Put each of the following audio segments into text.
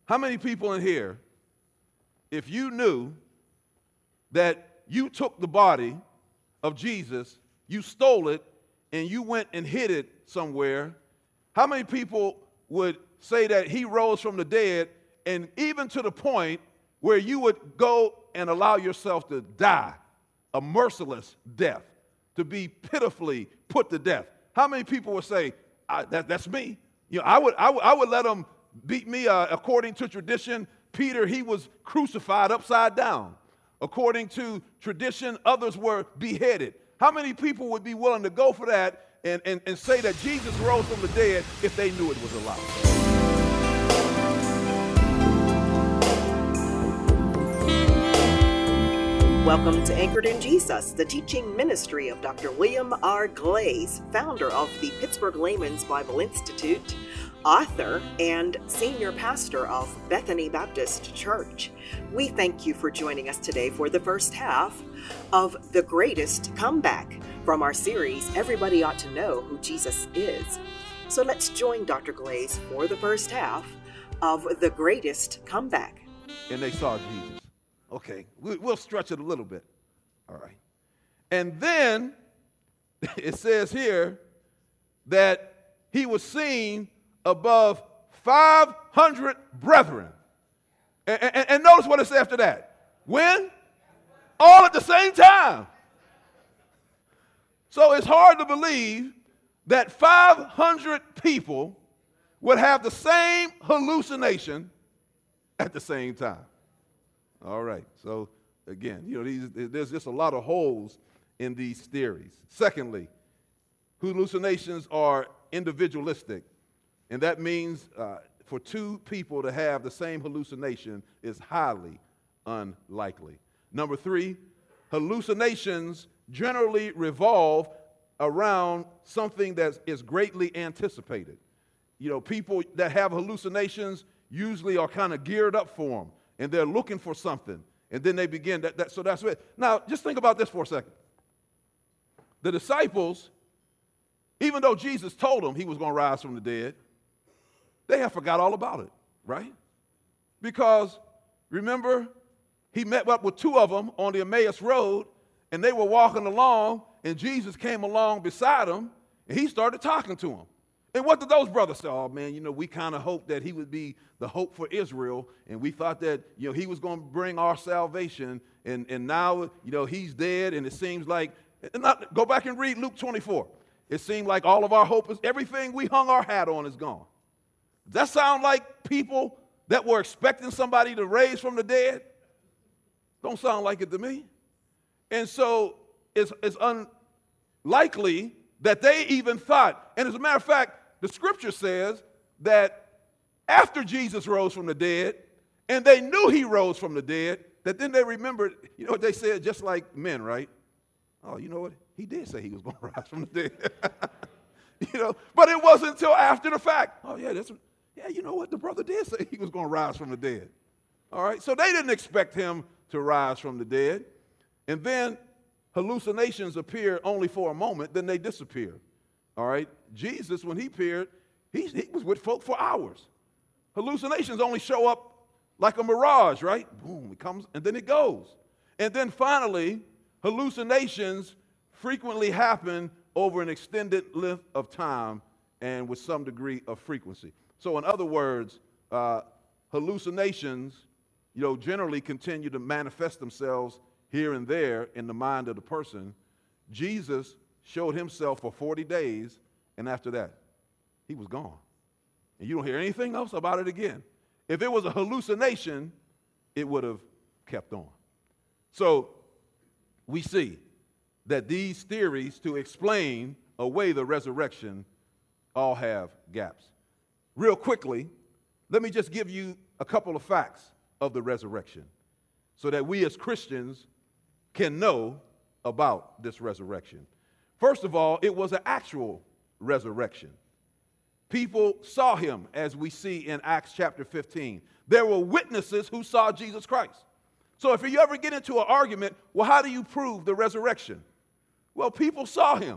How many people in here, if you knew that you took the body of Jesus, you stole it, and you went and hid it somewhere, how many people would say that he rose from the dead, and even to the point where you would go and allow yourself to die a merciless death, to be pitifully put to death? How many people would say, that's me? I would let them beat me. According to tradition, Peter, he was crucified upside down. According to tradition, others were beheaded. How many people would be willing to go for that and say that Jesus rose from the dead if they knew it was a lie? Welcome to Anchored in Jesus, the teaching ministry of Dr. William R. Glaze, founder of the Pittsburgh Layman's Bible Institute, author, and senior pastor of Bethany Baptist Church. We thank you for joining us today for the first half of The Greatest Comeback from our series, Everybody Ought to Know Who Jesus Is. So let's join Dr. Glaze for the first half of The Greatest Comeback. And they saw Jesus. Okay, we'll stretch it a little bit. All right. And then it says here that he was seen above 500 brethren. And notice what it says after that. When? All at the same time. So it's hard to believe that 500 people would have the same hallucination at the same time. All right, so again, there's just a lot of holes in these theories. Secondly, hallucinations are individualistic, and that means for two people to have the same hallucination is highly unlikely. Number three, hallucinations generally revolve around something that is greatly anticipated. People that have hallucinations usually are kind of geared up for them. And they're looking for something, and then they begin, so that's it. Now, just think about this for a second. The disciples, even though Jesus told them he was going to rise from the dead, they have forgot all about it, right? Because, remember, he met up with two of them on the Emmaus Road, and they were walking along, and Jesus came along beside them, and he started talking to them. And what did those brothers say? Oh, man, we kind of hoped that he would be the hope for Israel, and we thought that, he was going to bring our salvation, and now, he's dead, and it seems like, go back and read Luke 24. It seemed like all of our hope everything we hung our hat on is gone. Does that sound like people that were expecting somebody to raise from the dead? Don't sound like it to me. And so it's unlikely that they even thought, and as a matter of fact, the scripture says that after Jesus rose from the dead, and they knew he rose from the dead, that then they remembered, what they said, just like men, right? Oh, you know what? He did say he was going to rise from the dead. But it wasn't until after the fact. Oh, yeah, you know what? The brother did say he was going to rise from the dead. All right, so they didn't expect him to rise from the dead. And then hallucinations appear only for a moment, then they disappear. All right? Jesus, when he appeared, he was with folk for hours. Hallucinations only show up like a mirage, right? Boom, it comes and then it goes. And then finally, hallucinations frequently happen over an extended length of time and with some degree of frequency. So in other words, hallucinations, generally continue to manifest themselves here and there in the mind of the person. Jesus showed himself for 40 days, and after that, he was gone. And you don't hear anything else about it again. If it was a hallucination, it would have kept on. So we see that these theories to explain away the resurrection all have gaps. Real quickly, let me just give you a couple of facts of the resurrection so that we as Christians can know about this resurrection. First of all, it was an actual resurrection. People saw him, as we see in Acts chapter 15. There were witnesses who saw Jesus Christ. So if you ever get into an argument, well, how do you prove the resurrection? Well, people saw him.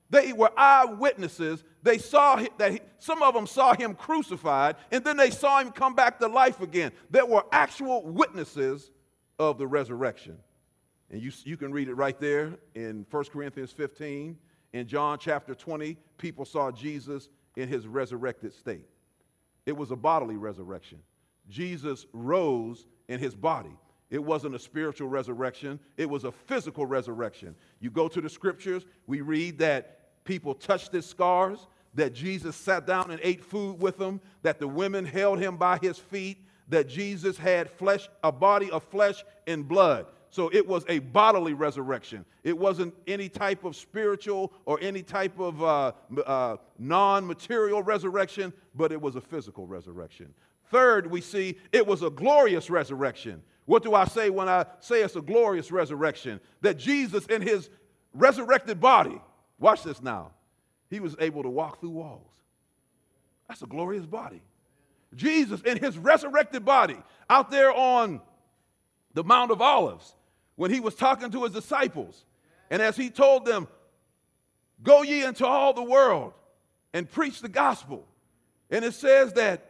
They were eyewitnesses. They saw some of them saw him crucified, and then they saw him come back to life again. There were actual witnesses of the resurrection. And you can read it right there in 1 Corinthians 15. In John chapter 20, people saw Jesus in his resurrected state. It was a bodily resurrection. Jesus rose in his body. It wasn't a spiritual resurrection. It was a physical resurrection. You go to the scriptures, we read that people touched his scars, that Jesus sat down and ate food with them, that the women held him by his feet, that Jesus had flesh, a body of flesh and blood. So it was a bodily resurrection. It wasn't any type of spiritual or any type of non-material resurrection, but it was a physical resurrection. Third, we see it was a glorious resurrection. What do I say when I say it's a glorious resurrection? That Jesus in his resurrected body, watch this now, he was able to walk through walls. That's a glorious body. Jesus in his resurrected body out there on the Mount of Olives, when he was talking to his disciples, and as he told them, go ye into all the world and preach the gospel. And it says that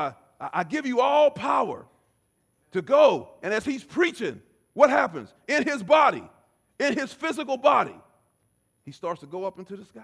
I give you all power to go. And as he's preaching, what happens? In his body, in his physical body, he starts to go up into the sky.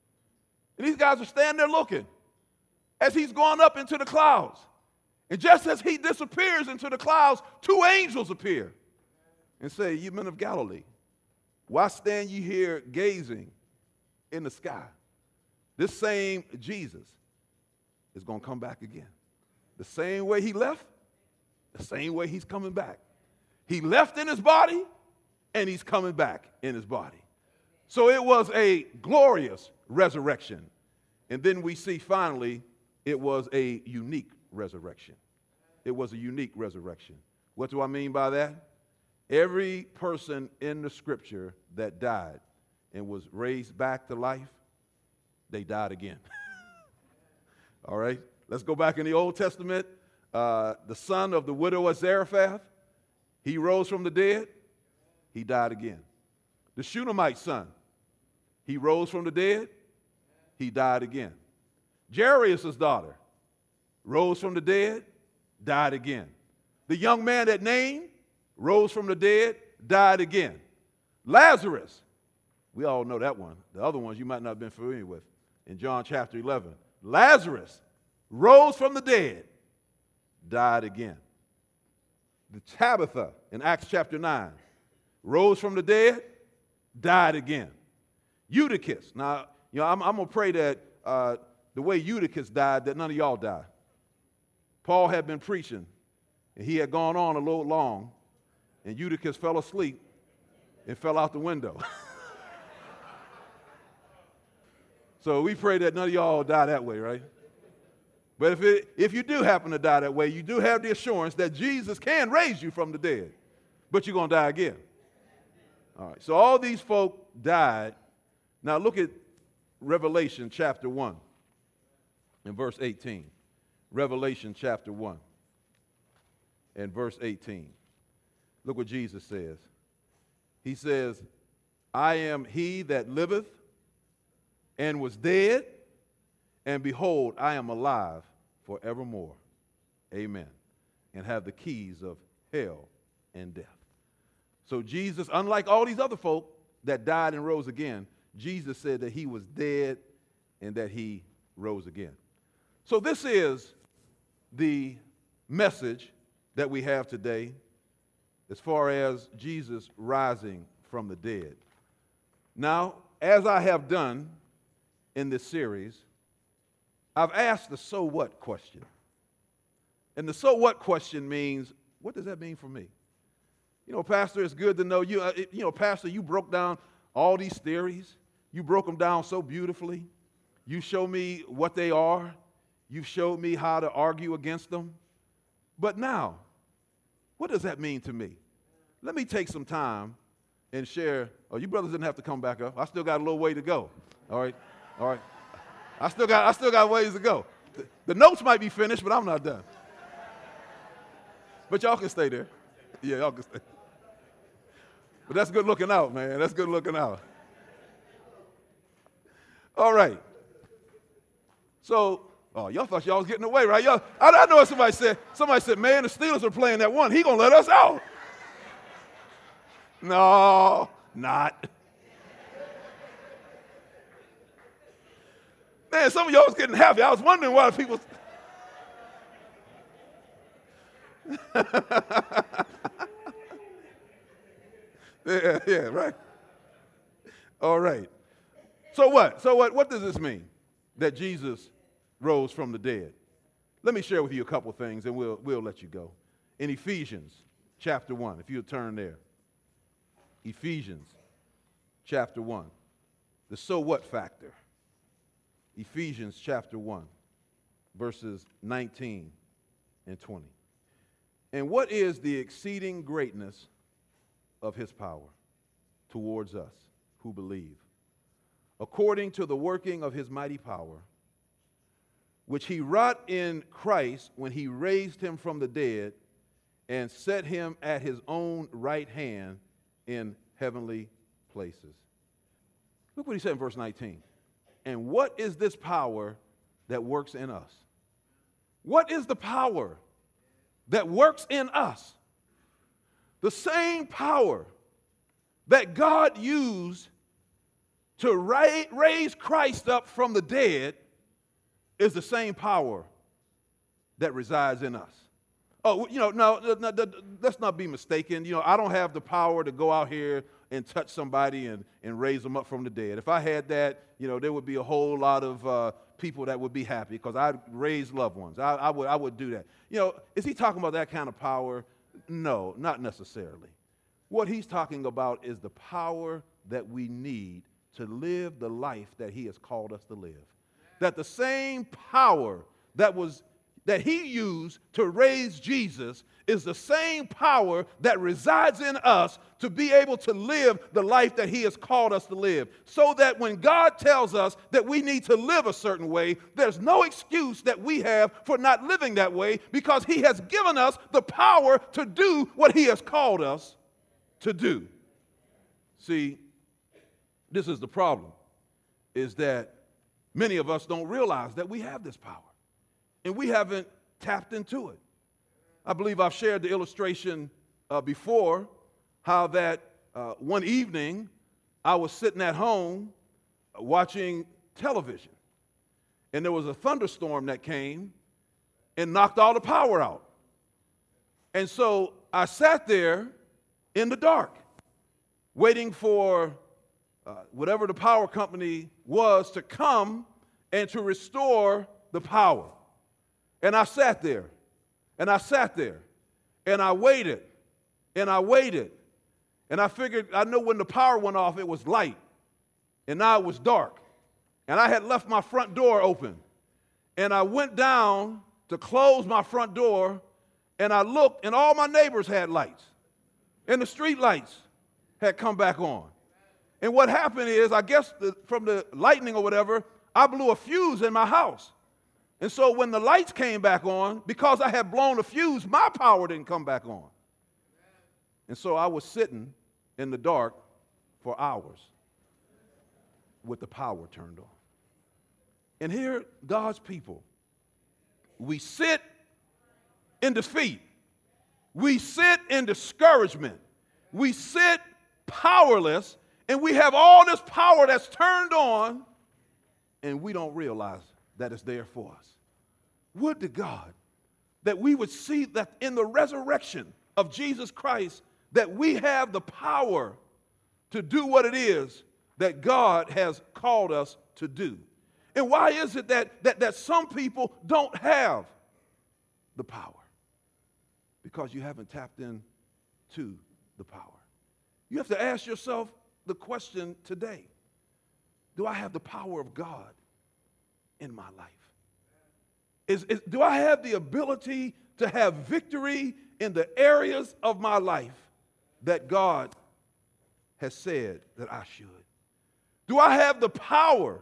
And these guys are standing there looking as he's going up into the clouds. And just as he disappears into the clouds, two angels appear and say, "You men of Galilee, why stand ye here gazing in the sky? This same Jesus is going to come back again. The same way he left, the same way he's coming back. He left in his body, and he's coming back in his body." So it was a glorious resurrection. And then we see finally it was a unique resurrection. It was a unique resurrection. What do I mean by that? Every person in the scripture that died and was raised back to life, they died again. All right? Let's go back in the Old Testament. The son of the widow of Zarephath, he rose from the dead. He died again. The Shunammite son, he rose from the dead. He died again. Jairus' daughter rose from the dead, died again. The young man at Nain rose from the dead, died again. Lazarus, we all know that one. The other ones you might not have been familiar with in John chapter 11. Lazarus rose from the dead, died again. The Tabitha in Acts chapter 9 rose from the dead, died again. Eutychus, now, I'm going to pray that the way Eutychus died, that none of y'all die. Paul had been preaching, and he had gone on a little long, and Eutychus fell asleep and fell out the window. So we pray that none of y'all die that way, right? But if you do happen to die that way, you do have the assurance that Jesus can raise you from the dead, but you're going to die again. All right, so all these folk died. Now look at Revelation chapter 1 and verse 18. Revelation chapter 1 and verse 18. Look what Jesus says. He says, "I am he that liveth and was dead, and behold, I am alive forevermore. Amen. And have the keys of hell and death." So Jesus, unlike all these other folk that died and rose again, Jesus said that he was dead and that he rose again. So this is the message that we have today as far as Jesus rising from the dead. Now, as I have done in this series, I've asked the so what question. And the so what question means, what does that mean for me? You know, Pastor, it's good to know you. Pastor, you broke down all these theories. You broke them down so beautifully. You showed me what they are. You've showed me how to argue against them. But now, what does that mean to me? Let me take some time and share. Oh, you brothers didn't have to come back up. I still got a little way to go. All right. I still got ways to go. The notes might be finished, but I'm not done. But y'all can stay there. Yeah, y'all can stay. But that's good looking out, man. That's good looking out. All right. So, y'all thought y'all was getting away, right? I know what somebody said. Somebody said, man, the Steelers are playing that one. He going to let us out. No, not. Man, some of y'all was getting happy. I was wondering why people... yeah, right. All right. So what? What does this mean that Jesus rose from the dead? Let me share with you a couple things and we'll let you go. In Ephesians chapter 1, if you'll turn there. Ephesians chapter 1. The so what factor. Ephesians chapter 1, verses 19 and 20. And what is the exceeding greatness of his power towards us who believe, according to the working of his mighty power, which he wrought in Christ when he raised him from the dead and set him at his own right hand in heavenly places. Look what he said in verse 19. And what is this power that works in us? What is the power that works in us? The same power that God used to raise Christ up from the dead is the same power that resides in us. Oh, no, let's not be mistaken. I don't have the power to go out here and touch somebody and raise them up from the dead. If I had that, there would be a whole lot of people that would be happy because I'd raise loved ones. I would do that. Is he talking about that kind of power? No, not necessarily. What he's talking about is the power that we need to live the life that he has called us to live. That the same power that he used to raise Jesus is the same power that resides in us to be able to live the life that he has called us to live. So that when God tells us that we need to live a certain way, there's no excuse that we have for not living that way because he has given us the power to do what he has called us to do. See, this is the problem, is that many of us don't realize that we have this power. And we haven't tapped into it. I believe I've shared the illustration before, how that one evening I was sitting at home watching television. And there was a thunderstorm that came and knocked all the power out. And so I sat there in the dark, waiting for whatever the power company was to come and to restore the power. And I sat there, and I sat there, and I waited, and I waited. And I figured, I know when the power went off, it was light, and now it was dark. And I had left my front door open. And I went down to close my front door, and I looked, and all my neighbors had lights. And the street lights had come back on. And what happened is, I guess from the lightning or whatever, I blew a fuse in my house. And so when the lights came back on, because I had blown a fuse, my power didn't come back on. And so I was sitting in the dark for hours with the power turned on. And here, God's people, we sit in defeat. We sit in discouragement. We sit powerless, and we have all this power that's turned on, and we don't realize that is there for us. Would to God that we would see that in the resurrection of Jesus Christ, that we have the power to do what it is that God has called us to do. And why is it that some people don't have the power? Because you haven't tapped into the power. You have to ask yourself the question today: do I have the power of God in my life? Do I have the ability to have victory in the areas of my life that God has said that I should? Do I have the power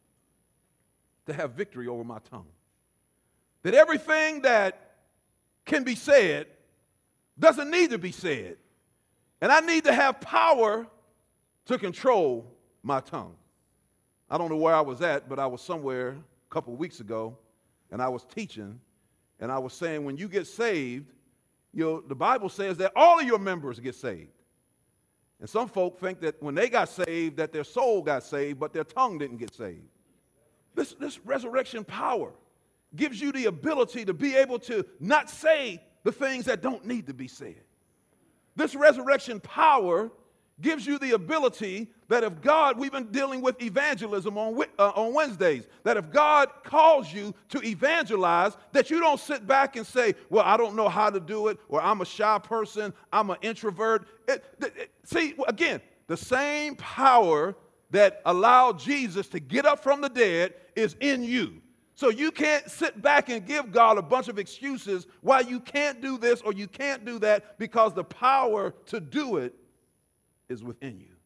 to have victory over my tongue? That everything that can be said doesn't need to be said. And I need to have power to control my tongue. I don't know where I was at, but I was somewhere a couple of weeks ago, and I was teaching, and I was saying when you get saved, the Bible says that all of your members get saved. And some folk think that when they got saved, that their soul got saved, but their tongue didn't get saved. This resurrection power gives you the ability to be able to not say the things that don't need to be said. This resurrection power gives you the ability that if God, we've been dealing with evangelism on Wednesdays, that if God calls you to evangelize, that you don't sit back and say, well, I don't know how to do it, or I'm a shy person, I'm an introvert. See, again, the same power that allowed Jesus to get up from the dead is in you. So you can't sit back and give God a bunch of excuses why you can't do this or you can't do that, because the power to do it is within you.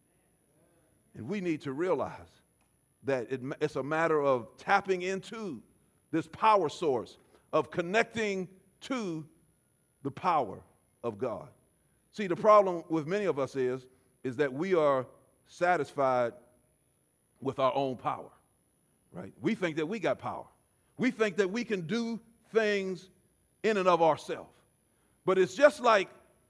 And we need to realize that it's a matter of tapping into this power source, of connecting to the power of God. See, the problem with many of us is that we are satisfied with our own power, right? We think that we got power. We think that we can do things in and of ourselves. But it's just like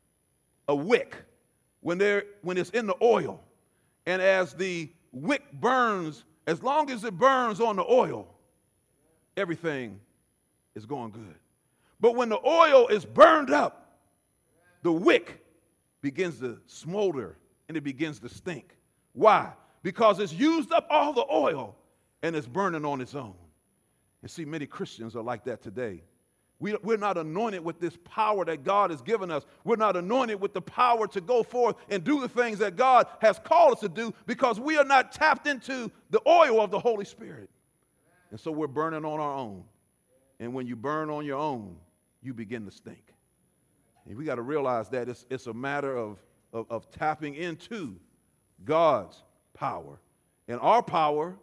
a wick when it's in the oil. And as the wick burns, as long as it burns on the oil, everything is going good. But when the oil is burned up, the wick begins to smolder and it begins to stink. Why? Because it's used up all the oil and it's burning on its own. And see, many Christians are like that today. We're not anointed with this power that God has given us. We're not anointed with the power to go forth and do the things that God has called us to do, because we are not tapped into the oil of the Holy Spirit. And so we're burning on our own. And when you burn on your own, you begin to stink. And we got to realize that it's a matter of tapping into God's power. And our power,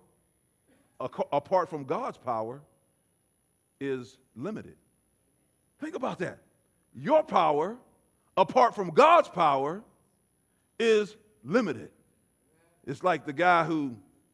apart from God's power, is limited. Think about that. Your power, apart from God's power, is limited. It's like the guy who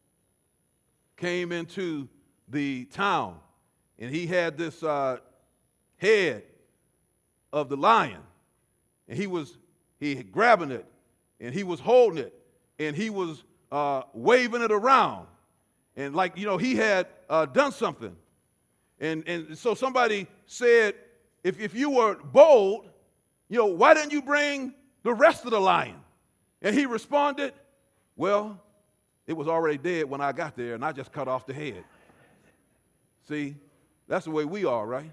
came into the town and he had this head of the lion, and he had grabbing it, and he was holding it, and he was waving it around, and like, he had done something. And so somebody said, if you were bold, why didn't you bring the rest of the lion? And he responded, well, it was already dead when I got there, and I just cut off the head. See, that's the way we are, right?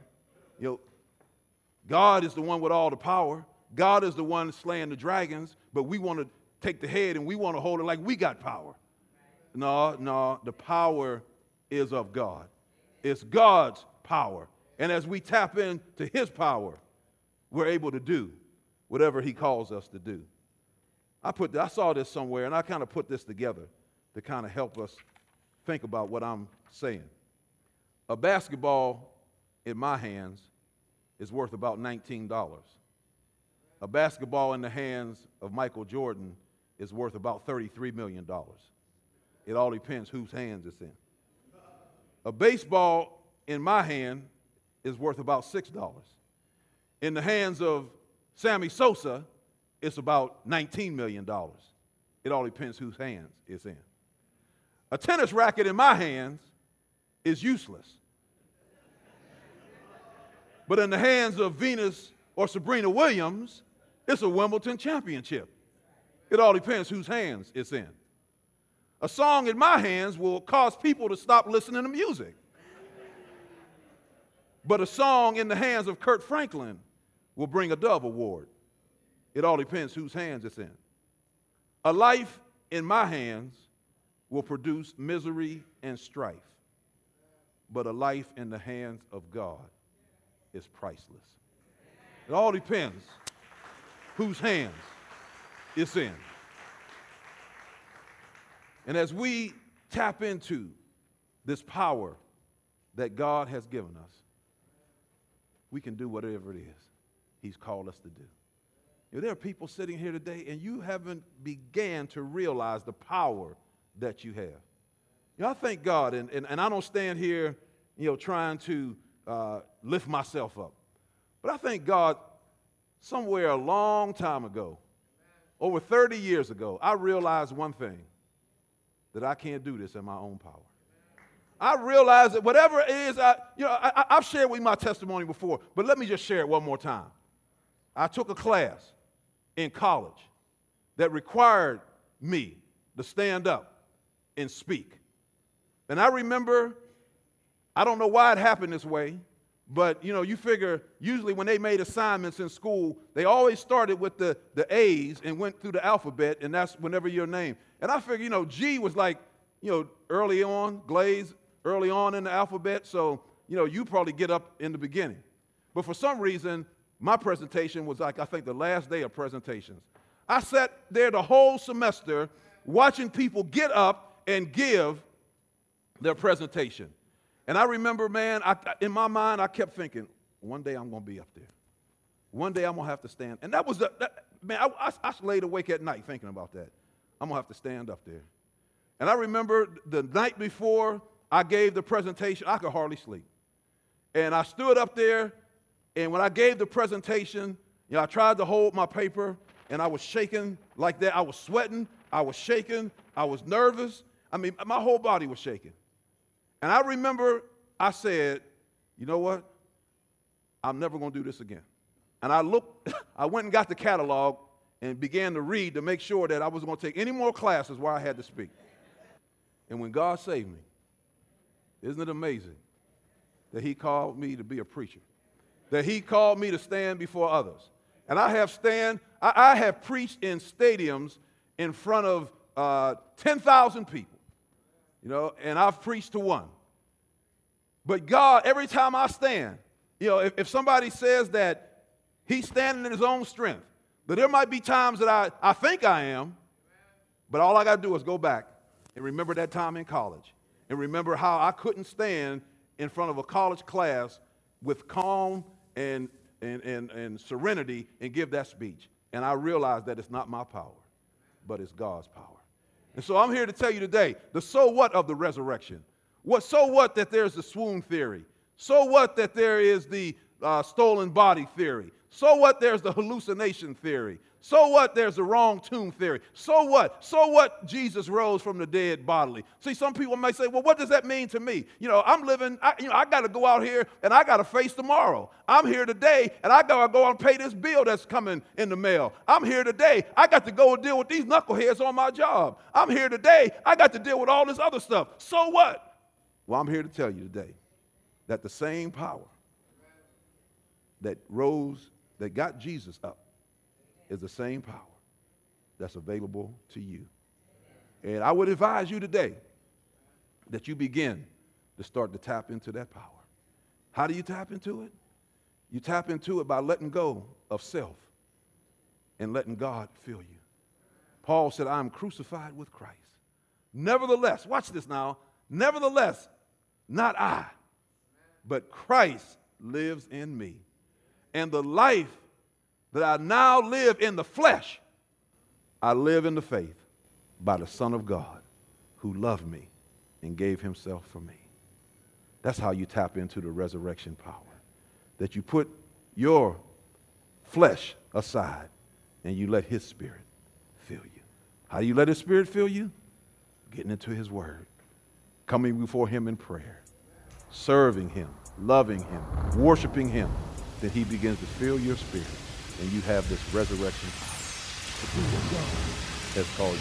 God is the one with all the power. God is the one slaying the dragons, but we want to take the head and we want to hold it like we got power. No, the power is of God. It's God's power. And as we tap into his power, we're able to do whatever he calls us to do. I saw this somewhere, and I kind of put this together to kind of help us think about what I'm saying. A basketball in my hands is worth about $19. A basketball in the hands of Michael Jordan is worth about $33 million. It all depends whose hands it's in. A baseball in my hand is worth about $6. In the hands of Sammy Sosa, it's about $19 million. It all depends whose hands it's in. A tennis racket in my hands is useless. But in the hands of Venus or Serena Williams, it's a Wimbledon championship. It all depends whose hands it's in. A song in my hands will cause people to stop listening to music. But a song in the hands of Kirk Franklin will bring a Dove Award. It all depends whose hands it's in. A life in my hands will produce misery and strife. But a life in the hands of God is priceless. It all depends whose hands it's in. And as we tap into this power that God has given us, we can do whatever it is he's called us to do. There are people sitting here today, and you haven't began to realize the power that you have. I thank God, and I don't stand here, trying to lift myself up. But I thank God somewhere a long time ago, over 30 years ago, I realized one thing, that I can't do this in my own power. I realized that whatever it is, I've shared with you my testimony before, but let me just share it one more time. I took a class in college that required me to stand up and speak. And I remember, I don't know why it happened this way, but, you figure usually when they made assignments in school, they always started with the A's and went through the alphabet, and that's whenever your name. And I figure, G was like, early on, Glaze, early on in the alphabet, so, you probably get up in the beginning. But for some reason, my presentation was like, I think, the last day of presentations. I sat there the whole semester watching people get up and give their presentation. And I remember, man, in my mind, I kept thinking, one day I'm going to be up there. One day I'm going to have to stand. And that was, I laid awake at night thinking about that. I'm going to have to stand up there. And I remember the night before I gave the presentation, I could hardly sleep. And I stood up there, and when I gave the presentation, I tried to hold my paper, and I was shaking like that. I was sweating. I was shaking. I was nervous. My whole body was shaking. And I remember I said, you know what? I'm never going to do this again. And I went and got the catalog and began to read to make sure that I wasn't going to take any more classes where I had to speak. And when God saved me, isn't it amazing that he called me to be a preacher, that he called me to stand before others? And I have preached in stadiums in front of 10,000 people. And I've preached to one. But God, every time I stand, if somebody says that he's standing in his own strength, that there might be times that I think I am, but all I got to do is go back and remember that time in college and remember how I couldn't stand in front of a college class with calm and serenity and give that speech. And I realized that it's not my power, but it's God's power. And so I'm here to tell you today, the so what of the resurrection. So what that there's the swoon theory. So what that there is the stolen body theory. So what there's the hallucination theory. So what there's the wrong tomb theory. So what Jesus rose from the dead bodily. See, some people may say, well, what does that mean to me? I'm living, I got to go out here and I got to face tomorrow. I'm here today and I got to go out and pay this bill that's coming in the mail. I'm here today. I got to go and deal with these knuckleheads on my job. I'm here today. I got to deal with all this other stuff. So what? Well, I'm here to tell you today that the same power that got Jesus up is the same power that's available to you. And I would advise you today that you begin to start to tap into that power. How do you tap into it? You tap into it by letting go of self and letting God fill you. Paul said, I am crucified with Christ. Nevertheless, watch this now, nevertheless, not I, but Christ lives in me. And the life that I now live in the flesh, I live in the faith by the Son of God who loved me and gave himself for me. That's how you tap into the resurrection power, that you put your flesh aside and you let his spirit fill you. How do you let his spirit fill you? Getting into his word, coming before him in prayer, serving him, loving him, worshiping him, that he begins to fill your spirit. And you have this resurrection to do what God has called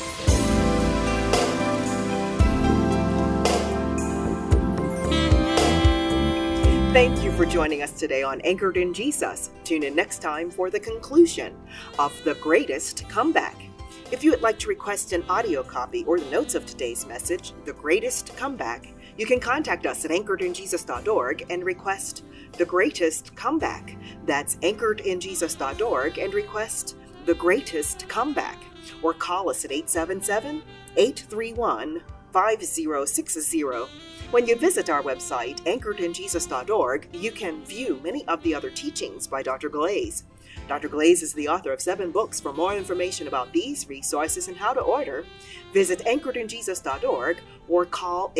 you to do. Thank you for joining us today on Anchored in Jesus. Tune in next time for the conclusion of The Greatest Comeback. If you would like to request an audio copy or the notes of today's message, The Greatest Comeback, you can contact us at anchoredinjesus.org and request The Greatest Comeback. That's anchoredinjesus.org and request The Greatest Comeback. Or call us at 877-831-5060. When you visit our website, anchoredinjesus.org, you can view many of the other teachings by Dr. Glaze. Dr. Glaze is the author of 7 books. For more information about these resources and how to order, visit anchoredinjesus.org or call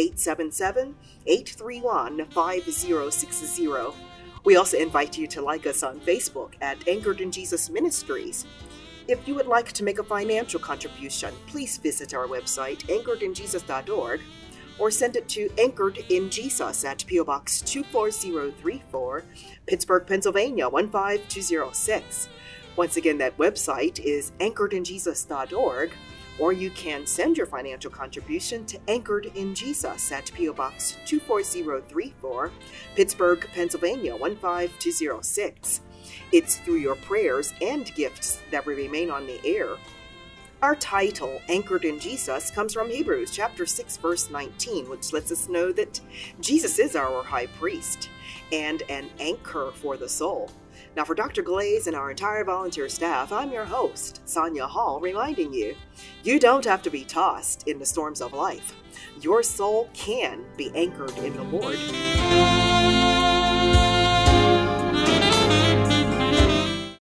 877-831-5060. We also invite you to like us on Facebook at Anchored in Jesus Ministries. If you would like to make a financial contribution, please visit our website, anchoredinjesus.org, or send it to Anchored in Jesus at P.O. Box 24034, Pittsburgh, Pennsylvania 15206. Once again, that website is anchoredinjesus.org, or you can send your financial contribution to Anchored in Jesus at P.O. Box 24034, Pittsburgh, Pennsylvania 15206. It's through your prayers and gifts that we remain on the air. Our title, Anchored in Jesus, comes from Hebrews chapter 6, verse 19, which lets us know that Jesus is our high priest and an anchor for the soul. Now, for Dr. Glaze and our entire volunteer staff, I'm your host, Sonia Hall, reminding you, you don't have to be tossed in the storms of life. Your soul can be anchored in the Lord.